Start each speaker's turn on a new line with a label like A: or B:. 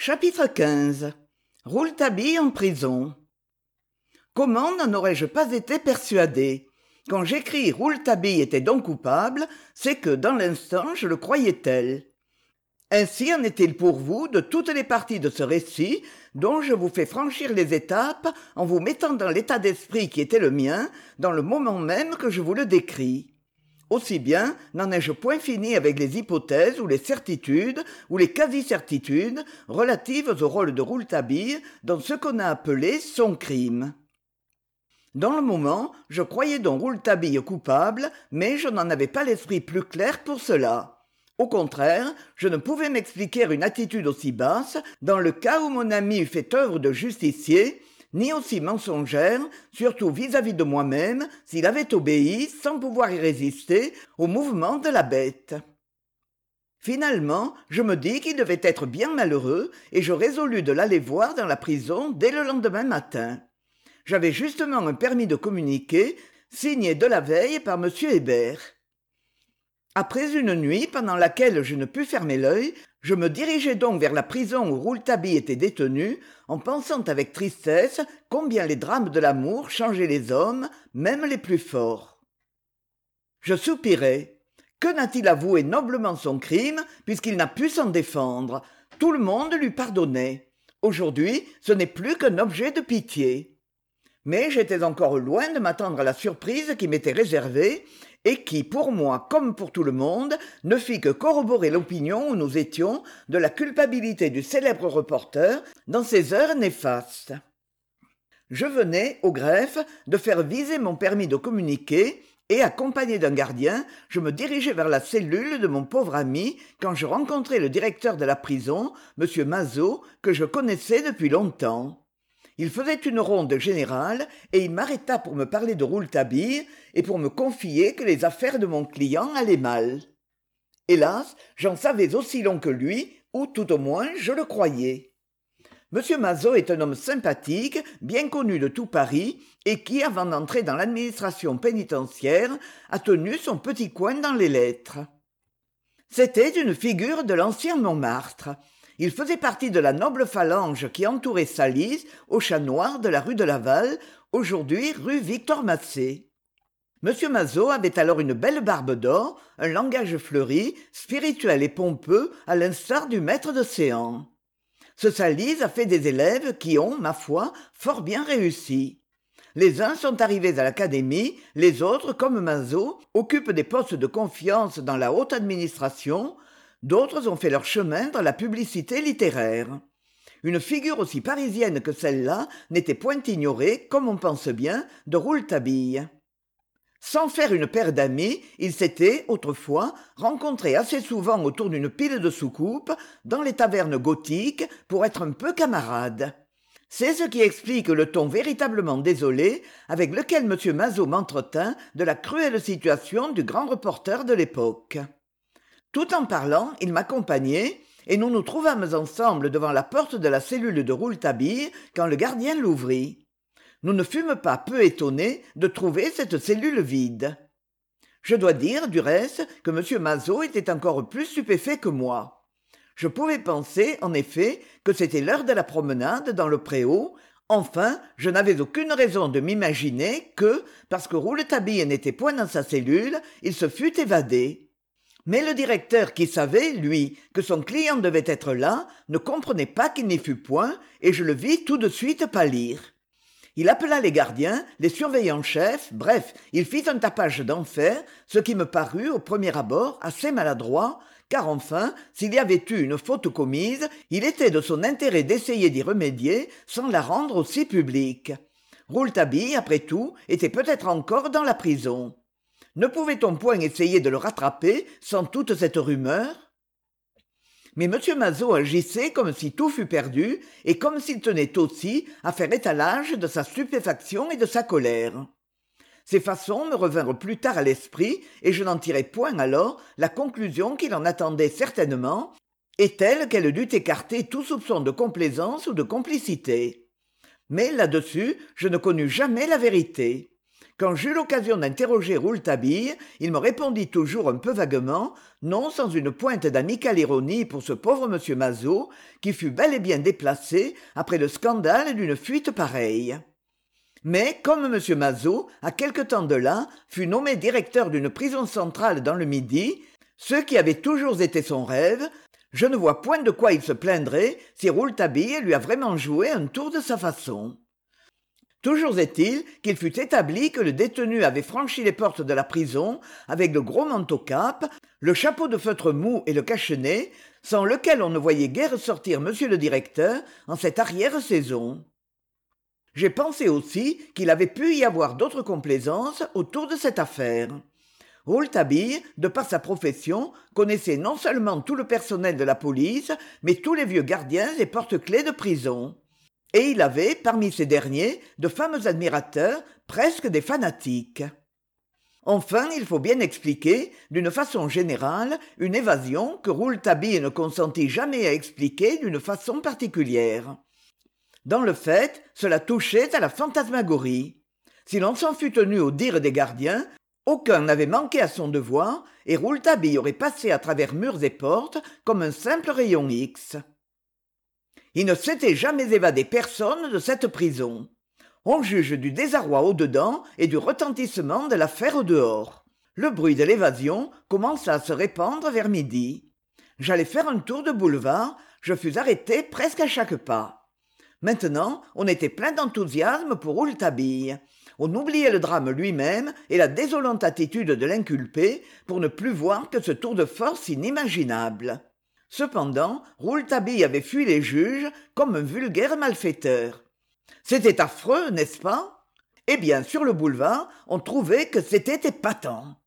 A: Chapitre XV. Rouletabille en prison. Comment n'en aurais-je pas été persuadé? Quand j'écris Rouletabille était donc coupable, c'est que, dans l'instant, je le croyais tel. Ainsi en est-il pour vous de toutes les parties de ce récit dont je vous fais franchir les étapes en vous mettant dans l'état d'esprit qui était le mien dans le moment même que je vous le décris. Aussi bien n'en ai-je point fini avec les hypothèses ou les certitudes ou les quasi-certitudes relatives au rôle de Rouletabille dans ce qu'on a appelé son crime. Dans le moment, je croyais donc Rouletabille coupable, mais je n'en avais pas l'esprit plus clair pour cela. Au contraire, je ne pouvais m'expliquer une attitude aussi basse dans le cas où mon ami eût fait œuvre de justicier, ni aussi mensongère, surtout vis-à-vis de moi-même, s'il avait obéi, sans pouvoir y résister, au mouvement de la bête. Finalement, je me dis qu'il devait être bien malheureux, et je résolus de l'aller voir dans la prison dès le lendemain matin. J'avais justement un permis de communiquer, signé de la veille par M. Hébert. Après une nuit pendant laquelle je ne pus fermer l'œil, je me dirigeai donc vers la prison où Rouletabille était détenu, en pensant avec tristesse combien les drames de l'amour changeaient les hommes, même les plus forts. Je soupirai. Que n'a-t-il avoué noblement son crime, puisqu'il n'a pu s'en défendre? Tout le monde lui pardonnait. Aujourd'hui, ce n'est plus qu'un objet de pitié. Mais j'étais encore loin de m'attendre à la surprise qui m'était réservée, et qui, pour moi comme pour tout le monde, ne fit que corroborer l'opinion où nous étions de la culpabilité du célèbre reporter dans ces heures néfastes. Je venais, au greffe, de faire viser mon permis de communiquer, et, accompagné d'un gardien, je me dirigeais vers la cellule de mon pauvre ami quand je rencontrai le directeur de la prison, M. Mazot, que je connaissais depuis longtemps. Il faisait une ronde générale et il m'arrêta pour me parler de Rouletabille et pour me confier que les affaires de mon client allaient mal. Hélas, j'en savais aussi long que lui, ou tout au moins je le croyais. M. Mazot est un homme sympathique, bien connu de tout Paris, et qui, avant d'entrer dans l'administration pénitentiaire, a tenu son petit coin dans les lettres. C'était une figure de l'ancien Montmartre. Il faisait partie de la noble phalange qui entourait Salis, au chat noir de la rue de Laval, aujourd'hui rue Victor-Massé. M. Mazot avait alors une belle barbe d'or, un langage fleuri, spirituel et pompeux, à l'instar du maître de séance. Ce Salis a fait des élèves qui ont, ma foi, fort bien réussi. Les uns sont arrivés à l'académie, les autres, comme Mazot, occupent des postes de confiance dans la haute administration. D'autres ont fait leur chemin dans la publicité littéraire. Une figure aussi parisienne que celle-là n'était point ignorée, comme on pense bien, de Rouletabille. Sans faire une paire d'amis, ils s'étaient, autrefois, rencontrés assez souvent autour d'une pile de soucoupes, dans les tavernes gothiques, pour être un peu camarades. C'est ce qui explique le ton véritablement désolé avec lequel M. Mazot m'entretint de la cruelle situation du grand reporter de l'époque. Tout en parlant, il m'accompagnait, et nous nous trouvâmes ensemble devant la porte de la cellule de Rouletabille quand le gardien l'ouvrit. Nous ne fûmes pas peu étonnés de trouver cette cellule vide. Je dois dire, du reste, que M. Mazot était encore plus stupéfait que moi. Je pouvais penser, en effet, que c'était l'heure de la promenade dans le préau. Enfin, je n'avais aucune raison de m'imaginer que, parce que Rouletabille n'était point dans sa cellule, il se fût évadé. Mais le directeur qui savait, lui, que son client devait être là, ne comprenait pas qu'il n'y fût point, et je le vis tout de suite pâlir. Il appela les gardiens, les surveillants-chefs, bref, il fit un tapage d'enfer, ce qui me parut, au premier abord, assez maladroit, car enfin, s'il y avait eu une faute commise, il était de son intérêt d'essayer d'y remédier sans la rendre aussi publique. Rouletabille, après tout, était peut-être encore dans la prison. Ne pouvait-on point essayer de le rattraper sans toute cette rumeur? Mais M. Mazot agissait comme si tout fût perdu et comme s'il tenait aussi à faire étalage de sa stupéfaction et de sa colère. Ces façons me revinrent plus tard à l'esprit et je n'en tirai point alors la conclusion qu'il en attendait certainement, et telle qu'elle dut écarter tout soupçon de complaisance ou de complicité. Mais là-dessus, je ne connus jamais la vérité. Quand j'eus l'occasion d'interroger Rouletabille, il me répondit toujours un peu vaguement, non sans une pointe d'amicale ironie pour ce pauvre monsieur Mazot, qui fut bel et bien déplacé après le scandale d'une fuite pareille. Mais comme monsieur Mazot, à quelque temps de là, fut nommé directeur d'une prison centrale dans le Midi, ce qui avait toujours été son rêve, je ne vois point de quoi il se plaindrait si Rouletabille lui a vraiment joué un tour de sa façon. Toujours est-il qu'il fut établi que le détenu avait franchi les portes de la prison avec le gros manteau-cap, le chapeau de feutre mou et le cache-nez, sans lequel on ne voyait guère sortir monsieur le directeur en cette arrière-saison. J'ai pensé aussi qu'il avait pu y avoir d'autres complaisances autour de cette affaire. Rouletabille, de par sa profession, connaissait non seulement tout le personnel de la police, mais tous les vieux gardiens et porte-clés de prison. Et il avait, parmi ces derniers, de fameux admirateurs, presque des fanatiques. Enfin, il faut bien expliquer, d'une façon générale, une évasion que Rouletabille ne consentit jamais à expliquer d'une façon particulière. Dans le fait, cela touchait à la fantasmagorie. Si l'on s'en fût tenu au dire des gardiens, aucun n'avait manqué à son devoir, et Rouletabille aurait passé à travers murs et portes comme un simple rayon X. Il ne s'était jamais évadé personne de cette prison. On juge du désarroi au-dedans et du retentissement de l'affaire au-dehors. Le bruit de l'évasion commença à se répandre vers midi. J'allais faire un tour de boulevard, je fus arrêté presque à chaque pas. Maintenant, on était plein d'enthousiasme pour Rouletabille. On oubliait le drame lui-même et la désolante attitude de l'inculpé pour ne plus voir que ce tour de force inimaginable. Cependant, Rouletabille avait fui les juges comme un vulgaire malfaiteur. C'était affreux, n'est-ce pas ? Eh bien, sur le boulevard, on trouvait que c'était épatant.